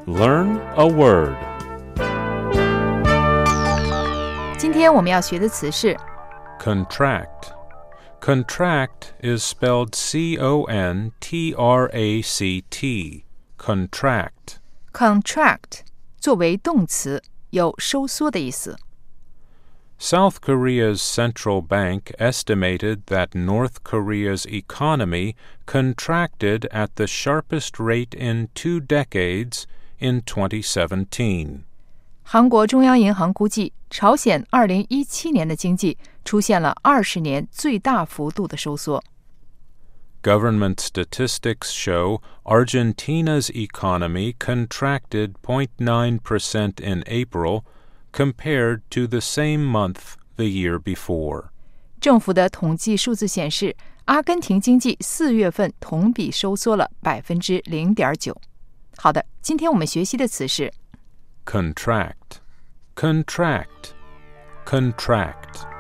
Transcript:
Learn a word. 今天我们要学的词是 Contract. Contract is spelled C-O-N-T-R-A-C-T. Contract. contract 作为动词，有收缩的意思。 South Korea's central bank estimated that North Korea's economy contracted at the sharpest rate in 2 decades in 2017. 韩国中央银行估计，朝鲜2017年的经济出现了20年最大幅度的收缩。 Government statistics show Argentina's economy contracted 0.9% in April compared to the same month the year before. 政府的统计数字显示，阿根廷经济4月份同比收缩了 0.9%。好的，今天我们学习的词是 Contract. Contract. Contract.